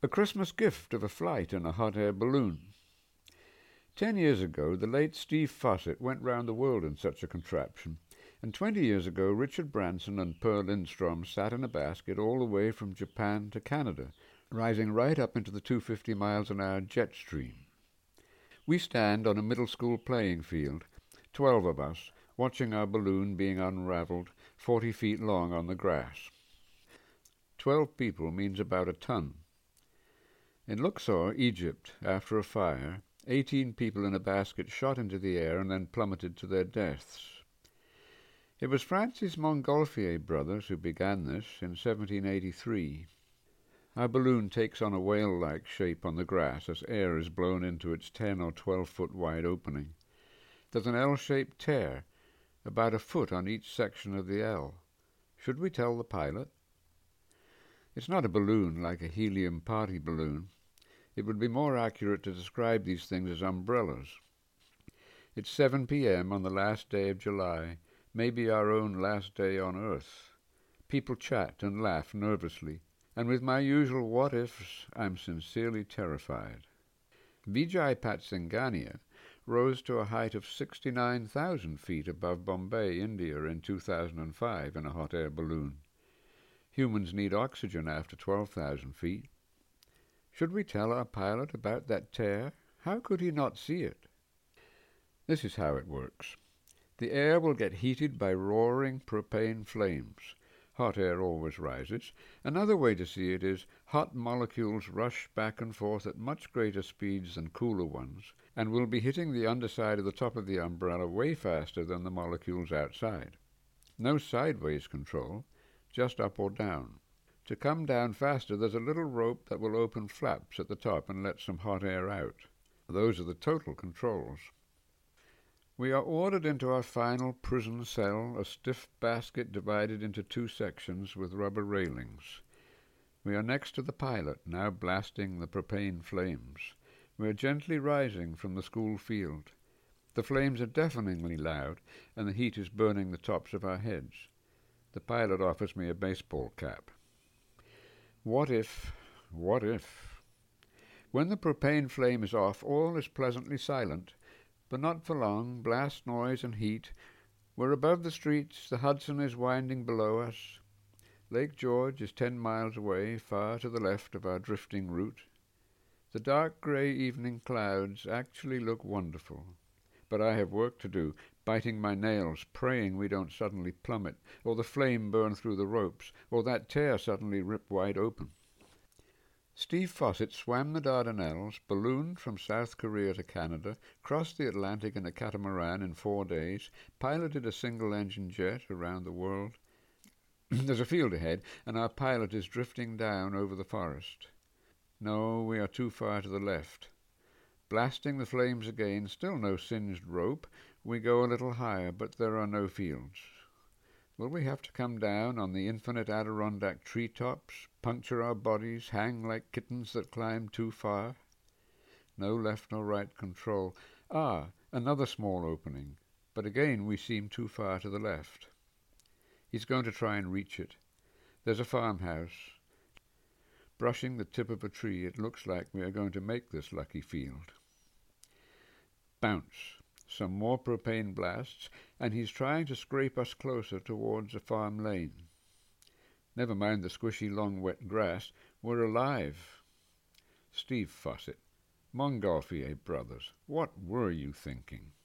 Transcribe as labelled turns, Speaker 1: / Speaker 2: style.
Speaker 1: A Christmas gift of a flight in a hot air balloon. 10 years ago, the late Steve Fossett went round the world in such a contraption, and 20 years ago, Richard Branson and Per Lindstrom sat in a basket all the way from Japan to Canada, rising right up into the 250 miles an hour jet stream. We stand on a middle school playing field, 12 of us, watching our balloon being unravelled 40 feet long on the grass. 12 people means about a ton. In Luxor, Egypt, after a fire, 18 people in a basket shot into the air and then plummeted to their deaths. It was Francis Montgolfier brothers who began this in 1783. Our balloon takes on a whale-like shape on the grass as air is blown into its 10 or 12-foot wide opening. There's an L-shaped tear, about a foot on each section of the L. Should we tell the pilot? It's not a balloon like a helium party balloon. It would be more accurate to describe these things as umbrellas. It's 7 p.m. on the last day of July, maybe our own last day on Earth. People chat and laugh nervously, and with my usual what-ifs, I'm sincerely terrified. Vijay Patsingania rose to a height of 69,000 feet above Bombay, India in 2005 in a hot air balloon. Humans need oxygen after 12,000 feet. Should we tell our pilot about that tear? How could he not see it? This is how it works. The air will get heated by roaring propane flames. Hot air always rises. Another way to see it is hot molecules rush back and forth at much greater speeds than cooler ones, and will be hitting the underside of the top of the umbrella way faster than the molecules outside. No sideways control, just up or down. To come down faster, there's a little rope that will open flaps at the top and let some hot air out. Those are the total controls. We are ordered into our final prison cell, a stiff basket divided into 2 sections with rubber railings. We are next to the pilot, now blasting the propane flames. We are gently rising from the school field. The flames are deafeningly loud, and the heat is burning the tops of our heads. The pilot offers me a baseball cap. What if? When the propane flame is off, all is pleasantly silent, but not for long. Blast noise and heat. We're above the streets. The Hudson is winding below us. Lake George is 10 miles away, far to the left of our drifting route. The dark grey evening clouds actually look wonderful. But I have work to do, biting my nails, praying we don't suddenly plummet, or the flame burn through the ropes, or that tear suddenly rip wide open. Steve Fossett swam the Dardanelles, ballooned from South Korea to Canada, crossed the Atlantic in a catamaran in 4 days, piloted a single-engine jet around the world. There's a field ahead, and our pilot is drifting down over the forest. No, we are too far to the left. Blasting the flames again, still no singed rope. We go a little higher, but there are no fields. Will we have to come down on the infinite Adirondack treetops, puncture our bodies, hang like kittens that climb too far? No left nor right control. Another small opening, but again we seem too far to the left. He's going to try and reach it. There's a farmhouse. Brushing the tip of a tree, it looks like we are going to make this lucky field. Bounce. Some more propane blasts, and he's trying to scrape us closer towards a farm lane. Never mind the squishy long wet grass, we're alive. Steve Fossett, Montgolfier brothers, what were you thinking?